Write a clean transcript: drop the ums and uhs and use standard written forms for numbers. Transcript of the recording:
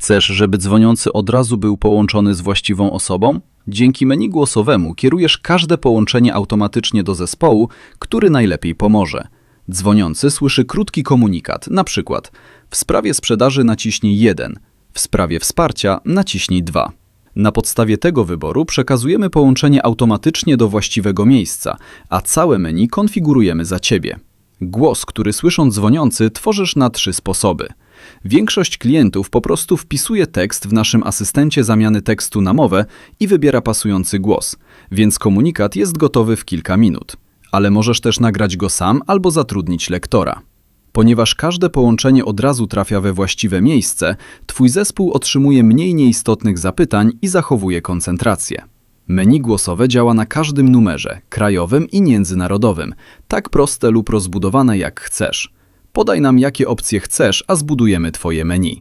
Chcesz, żeby dzwoniący od razu był połączony z właściwą osobą? Dzięki menu głosowemu kierujesz każde połączenie automatycznie do zespołu, który najlepiej pomoże. Dzwoniący słyszy krótki komunikat, na przykład w sprawie sprzedaży naciśnij 1, w sprawie wsparcia naciśnij 2. Na podstawie tego wyboru przekazujemy połączenie automatycznie do właściwego miejsca, a całe menu konfigurujemy za Ciebie. Głos, który słyszą dzwoniący, tworzysz na 3 sposoby. Większość klientów po prostu wpisuje tekst w naszym asystencie zamiany tekstu na mowę i wybiera pasujący głos, więc komunikat jest gotowy w kilka minut. Ale możesz też nagrać go sam albo zatrudnić lektora. Ponieważ każde połączenie od razu trafia we właściwe miejsce, Twój zespół otrzymuje mniej nieistotnych zapytań i zachowuje koncentrację. Menu głosowe działa na każdym numerze, krajowym i międzynarodowym, tak proste lub rozbudowane jak chcesz. Podaj nam, jakie opcje chcesz, a zbudujemy Twoje menu.